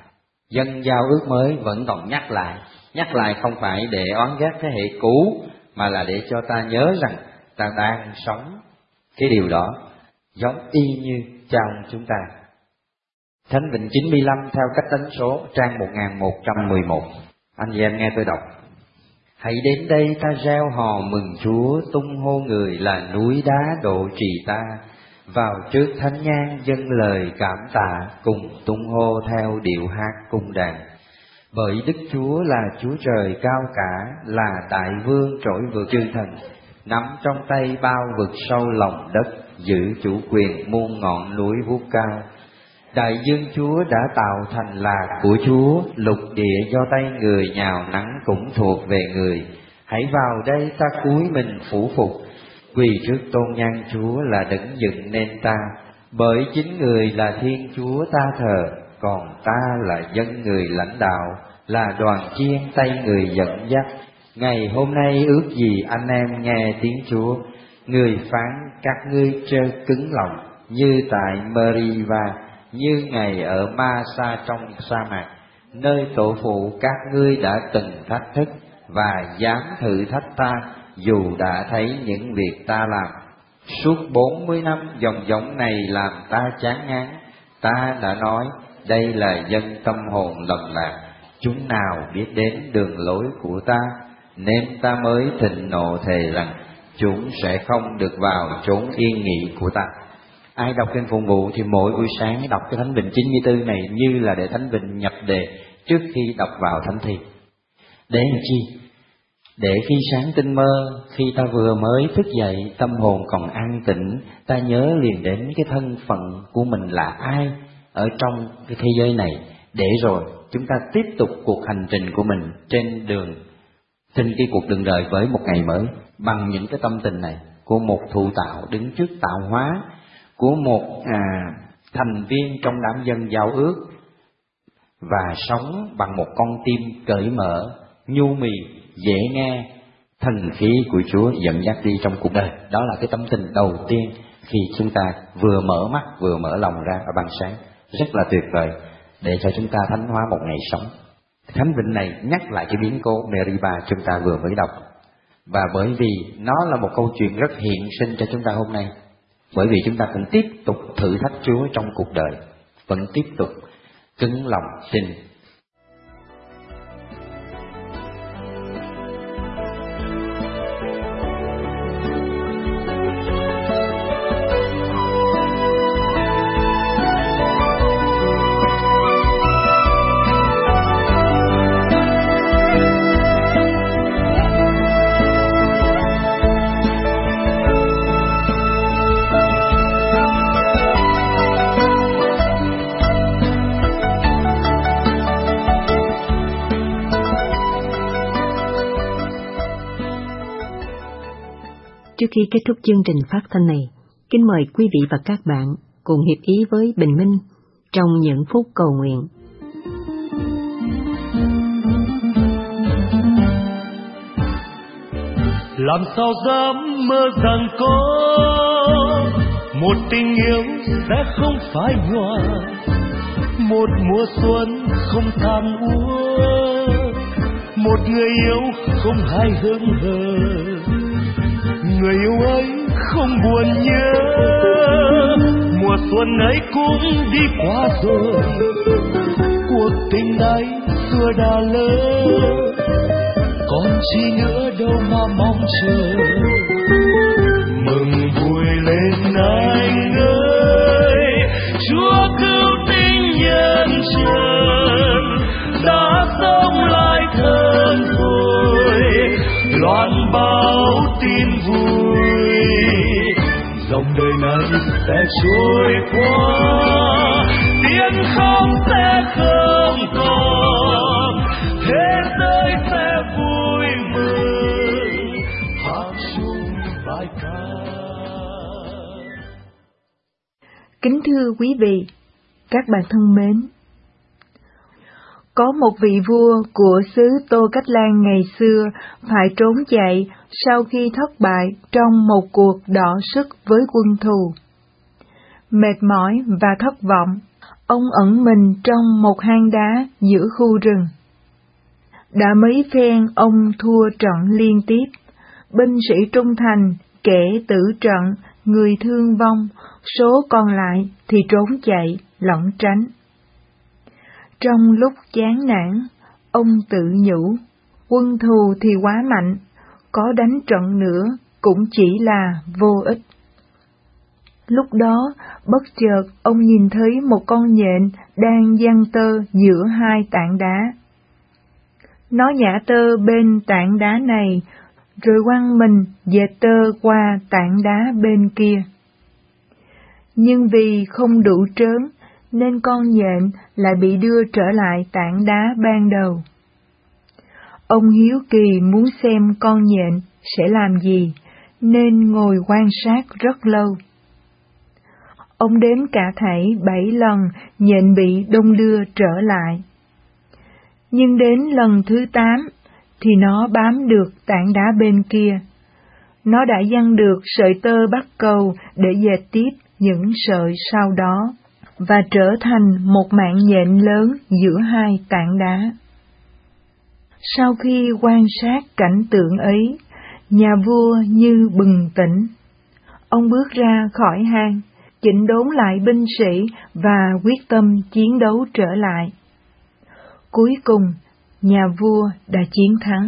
F: dân giao ước mới vẫn còn nhắc lại. Nhắc lại không phải để oán ghét thế hệ cũ, mà là để cho ta nhớ rằng ta đang sống cái điều đó, giống y như cha ông chúng ta. Thánh Vịnh chín mươi lăm theo cách đánh số, trang một nghìn một trăm mười một. Anh chị em nghe tôi đọc. Hãy đến đây ta reo hò mừng Chúa, tung hô người là núi đá độ trì ta. Vào trước thánh nhang dâng lời cảm tạ, cùng tung hô theo điệu hát cung đàn. Bởi Đức Chúa là Chúa trời cao cả, là đại vương trỗi vượt chư thần, nắm trong tay bao vực sâu lòng đất, giữ chủ quyền muôn ngọn núi vuốt cao. Đại dương Chúa đã tạo thành là của Chúa, lục địa do tay người nhào nắng cũng thuộc về người. Hãy vào đây ta cúi mình phủ phục, quỳ trước tôn nhan Chúa là đấng dựng nên ta. Bởi chính người là Thiên Chúa ta thờ, còn ta là dân người lãnh đạo, là đoàn chiên tay người dẫn dắt. Ngày hôm nay ước gì anh em nghe tiếng Chúa, người phán các ngươi trơ cứng lòng, như tại Meriva, như ngày ở Ma-sa trong sa mạc, nơi tổ phụ các ngươi đã từng thách thức và dám thử thách ta, dù đã thấy những việc ta làm. Suốt bốn mươi năm dòng giống này làm ta chán ngán. Ta đã nói, đây là dân tâm hồn lầm lạc, chúng nào biết đến đường lối của ta, nên ta mới thịnh nộ thề rằng chúng sẽ không được vào chốn yên nghỉ của ta. Ai đọc kinh phụng vụ thì mỗi buổi sáng đọc cái Thánh Vịnh chín mươi tư này như là để Thánh Vịnh nhập đề trước khi đọc vào thánh thi. Để làm chi? Để khi sáng tinh mơ, khi ta vừa mới thức dậy, tâm hồn còn an tĩnh, ta nhớ liền đến cái thân phận của mình là ai ở trong cái thế giới này, để rồi chúng ta tiếp tục cuộc hành trình của mình trên đường, trên cái cuộc đường đời với một ngày mới, bằng những cái tâm tình này của một thụ tạo đứng trước tạo hóa, của một à, thành viên trong đám dân giao ước, và sống bằng một con tim cởi mở, nhu mì, dễ nghe, thần khí của Chúa dẫn dắt đi trong cuộc đời. Đó là cái tâm tình đầu tiên khi chúng ta vừa mở mắt vừa mở lòng ra ở ban sáng, rất là tuyệt vời để cho chúng ta thánh hóa một ngày sống. Thánh Vịnh này nhắc lại cái biến cố Meriba chúng ta vừa mới đọc, và bởi vì nó là một câu chuyện rất hiện sinh cho chúng ta hôm nay, bởi vì chúng ta cũng tiếp tục thử thách Chúa trong cuộc đời, vẫn tiếp tục cứng lòng tin.
A: Trước khi kết thúc chương trình phát thanh này, kính mời quý vị và các bạn cùng hiệp ý với Bình Minh trong những phút cầu nguyện.
B: Làm sao dám mơ rằng có một tình yêu sẽ không phai nhòa, một mùa xuân không than úa, một người yêu không hay hững hờ, người yêu ấy không buồn nhớ. Mùa xuân ấy cũng đi qua rồi, cuộc tình ấy xưa đã lỡ, còn chi nữa đâu mà mong chờ. Mừng vui lên anh ơi, Chúa cứu tinh nhân trần, đã sống lại thân thôi, loan báo tin vui. Dòng đời này sẽ trôi qua, tiếng khóc sẽ không còn, thế giới sẽ vui mừng hát chung bài ca.
G: Kính thưa quý vị, các bạn thân mến, có một vị vua của xứ Tô Cách Lan ngày xưa phải trốn chạy sau khi thất bại trong một cuộc đọ sức với quân thù. Mệt mỏi và thất vọng, ông ẩn mình trong một hang đá giữa khu rừng. Đã mấy phen ông thua trận liên tiếp, binh sĩ trung thành, kẻ tử trận, người thương vong, số còn lại thì trốn chạy, lẩn tránh. Trong lúc chán nản, ông tự nhủ, quân thù thì quá mạnh, có đánh trận nữa cũng chỉ là vô ích. Lúc đó, bất chợt ông nhìn thấy một con nhện đang giăng tơ giữa hai tảng đá. Nó nhả tơ bên tảng đá này, rồi quăng mình dệt tơ qua tảng đá bên kia. Nhưng vì không đủ trớn, nên con nhện lại bị đưa trở lại tảng đá ban đầu. Ông hiếu kỳ muốn xem con nhện sẽ làm gì, nên ngồi quan sát rất lâu. Ông đếm cả thảy bảy lần nhện bị đông đưa trở lại. Nhưng đến lần thứ tám, thì nó bám được tảng đá bên kia. Nó đã giăng được sợi tơ bắt cầu để dệt tiếp những sợi sau đó, và trở thành một mạng nhện lớn giữa hai tảng đá. Sau khi quan sát cảnh tượng ấy, nhà vua như bừng tỉnh. Ông bước ra khỏi hang, chỉnh đốn lại binh sĩ và quyết tâm chiến đấu trở lại. Cuối cùng, nhà vua đã chiến thắng.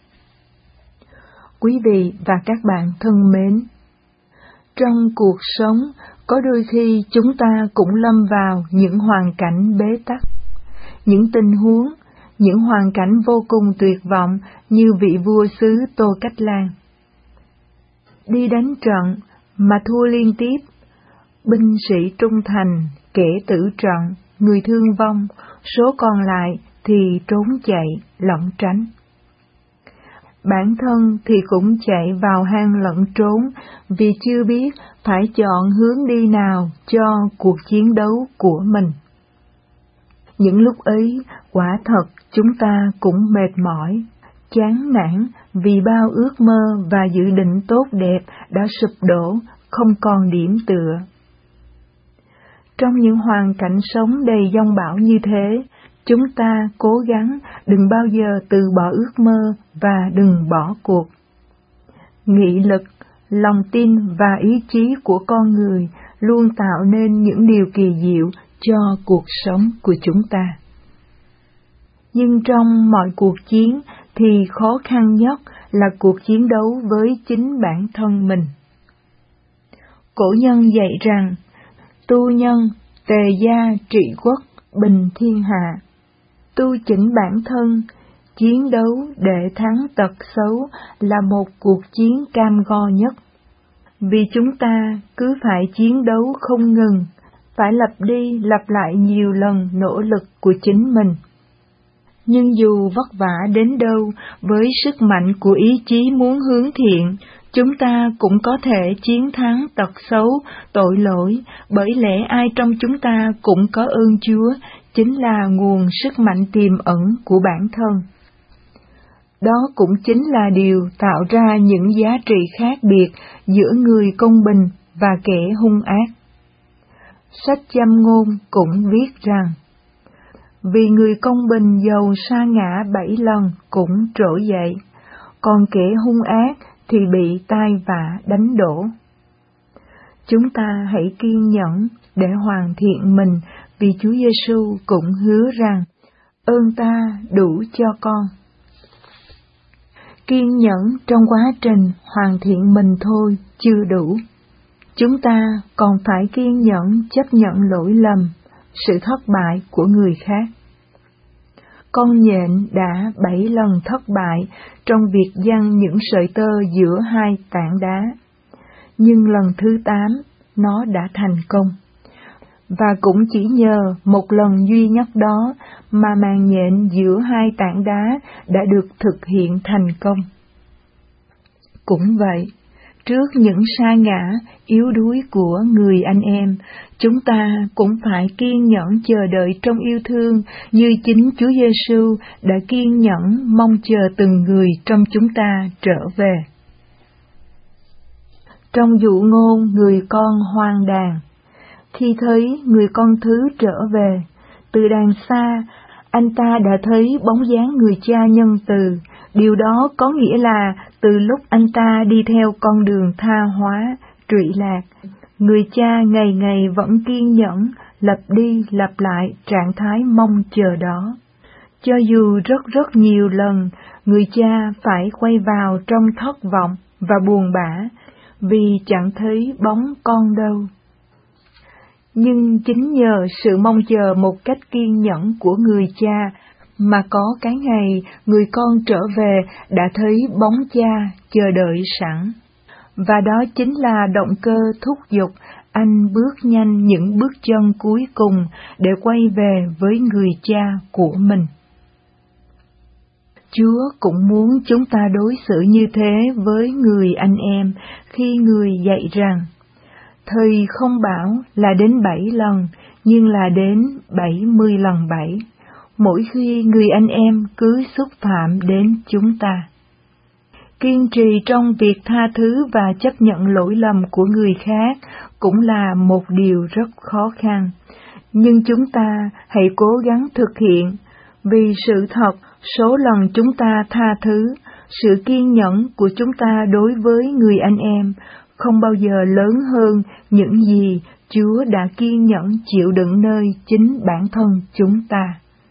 G: Quý vị và các bạn thân mến, trong cuộc sống, có đôi khi chúng ta cũng lâm vào những hoàn cảnh bế tắc, những tình huống, những hoàn cảnh vô cùng tuyệt vọng như vị vua xứ Tô Cách Lan. Đi đánh trận mà thua liên tiếp, binh sĩ trung thành, kẻ tử trận, người thương vong, số còn lại thì trốn chạy, lẩn tránh. Bản thân thì cũng chạy vào hang lẫn trốn vì chưa biết phải chọn hướng đi nào cho cuộc chiến đấu của mình. Những lúc ấy, quả thật chúng ta cũng mệt mỏi, chán nản vì bao ước mơ và dự định tốt đẹp đã sụp đổ, không còn điểm tựa. Trong những hoàn cảnh sống đầy giông bão như thế, chúng ta cố gắng đừng bao giờ từ bỏ ước mơ và đừng bỏ cuộc. Nghị lực, lòng tin và ý chí của con người luôn tạo nên những điều kỳ diệu cho cuộc sống của chúng ta. Nhưng trong mọi cuộc chiến thì khó khăn nhất là cuộc chiến đấu với chính bản thân mình. Cổ nhân dạy rằng, tu nhân, tề gia trị quốc, bình thiên hạ. Tu chỉnh bản thân, chiến đấu để thắng tật xấu là một cuộc chiến cam go nhất. Vì chúng ta cứ phải chiến đấu không ngừng, phải lặp đi lặp lại nhiều lần nỗ lực của chính mình. Nhưng dù vất vả đến đâu, với sức mạnh của ý chí muốn hướng thiện, Chúng ta cũng có thể chiến thắng tật xấu, tội lỗi, bởi lẽ ai trong chúng ta cũng có ơn Chúa, chính là nguồn sức mạnh tiềm ẩn của bản thân. Đó cũng chính là điều tạo ra những giá trị khác biệt giữa người công bình và kẻ hung ác. Sách Châm ngôn cũng viết rằng, vì người công bình dầu sa ngã bảy lần cũng trỗi dậy, còn kẻ hung ác thì bị tai vạ đánh đổ. Chúng ta hãy kiên nhẫn để hoàn thiện mình, vì Chúa Giêsu cũng hứa rằng, ơn ta đủ cho con. Kiên nhẫn trong quá trình hoàn thiện mình thôi chưa đủ. Chúng ta còn phải kiên nhẫn chấp nhận lỗi lầm, sự thất bại của người khác. Con nhện đã bảy lần thất bại trong việc giăng những sợi tơ giữa hai tảng đá, nhưng lần thứ tám nó đã thành công. Và cũng chỉ nhờ một lần duy nhất đó mà màn nhện giữa hai tảng đá đã được thực hiện thành công. Cũng vậy, trước những sa ngã, yếu đuối của người anh em, chúng ta cũng phải kiên nhẫn chờ đợi trong yêu thương như chính Chúa Giêsu đã kiên nhẫn mong chờ từng người trong chúng ta trở về. Trong dụ ngôn người con hoang đàn, khi thấy người con thứ trở về, từ đàng xa, anh ta đã thấy bóng dáng người cha nhân từ. Điều đó có nghĩa là từ lúc anh ta đi theo con đường tha hóa, trụy lạc, người cha ngày ngày vẫn kiên nhẫn, lặp đi lặp lại trạng thái mong chờ đó. Cho dù rất rất nhiều lần, người cha phải quay vào trong thất vọng và buồn bã, vì chẳng thấy bóng con đâu. Nhưng chính nhờ sự mong chờ một cách kiên nhẫn của người cha, mà có cái ngày người con trở về đã thấy bóng cha chờ đợi sẵn. Và đó chính là động cơ thúc giục anh bước nhanh những bước chân cuối cùng để quay về với người cha của mình. Chúa cũng muốn chúng ta đối xử như thế với người anh em khi người dạy rằng, Thầy không bảo là đến bảy lần, nhưng là đến bảy mươi lần bảy, mỗi khi người anh em cứ xúc phạm đến chúng ta. Kiên trì trong việc tha thứ và chấp nhận lỗi lầm của người khác cũng là một điều rất khó khăn, nhưng chúng ta hãy cố gắng thực hiện, vì sự thật số lần chúng ta tha thứ, sự kiên nhẫn của chúng ta đối với người anh em không bao giờ lớn hơn những gì Chúa đã kiên nhẫn chịu đựng nơi chính bản thân chúng ta.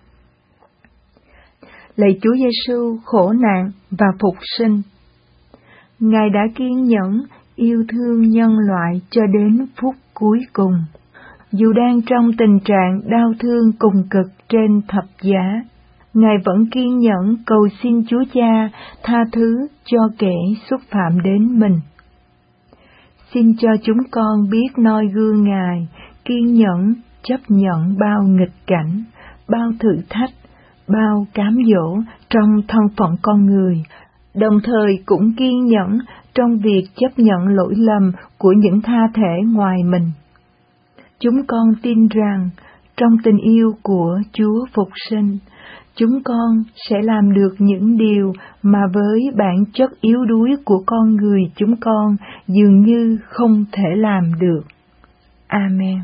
G: Lạy Chúa Giêsu khổ nạn và phục sinh, Ngài đã kiên nhẫn yêu thương nhân loại cho đến phút cuối cùng, dù đang trong tình trạng đau thương cùng cực trên thập giá. Ngài vẫn kiên nhẫn cầu xin Chúa Cha tha thứ cho kẻ xúc phạm đến mình. Xin cho chúng con biết noi gương Ngài, kiên nhẫn chấp nhận bao nghịch cảnh, bao thử thách, bao cám dỗ trong thân phận con người, đồng thời cũng kiên nhẫn trong việc chấp nhận lỗi lầm của những tha thể ngoài mình. Chúng con tin rằng, trong tình yêu của Chúa Phục sinh, chúng con sẽ làm được những điều mà với bản chất yếu đuối của con người chúng con dường như không thể làm được. Amen.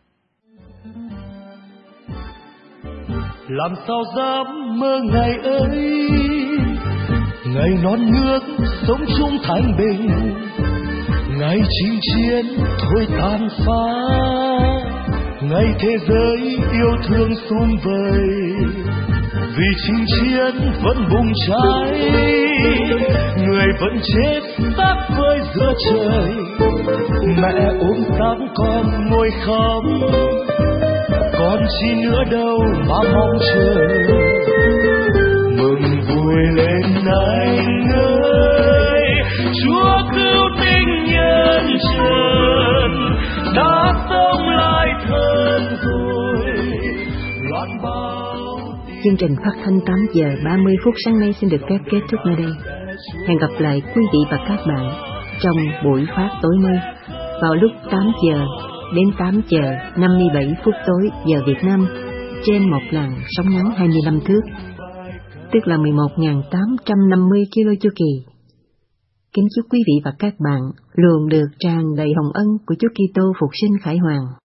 B: Làm sao dám mơ ngày ấy, ngày non nước sống chung thanh bình, ngày chinh chiến thôi tàn phá, ngày thế giới yêu thương sum vầy, vì chinh chiến vẫn bùng cháy, người vẫn chết xác phơi giữa trời, mẹ ôm xác con ngồi khóc, còn chi nữa đâu mà mong chờ, mừng vui lên anh ơi, Chúa cứu tinh nhân trần, đã sống lại thân rồi, loạn bao.
A: Chương trình phát thanh tám giờ ba mươi phút sáng nay xin được phép kết thúc nơi đây. Hẹn gặp lại quý vị và các bạn trong buổi phát tối nay, vào lúc tám giờ đến tám giờ năm mươi bảy phút tối giờ Việt Nam, trên một làn sóng ngắn hai mươi lăm thước, tức là mười một nghìn tám trăm năm mươi ki lô chu kỳ. Kính chúc quý vị và các bạn luôn được tràn đầy hồng ân của Chúa Kitô Phục sinh Khải Hoàn.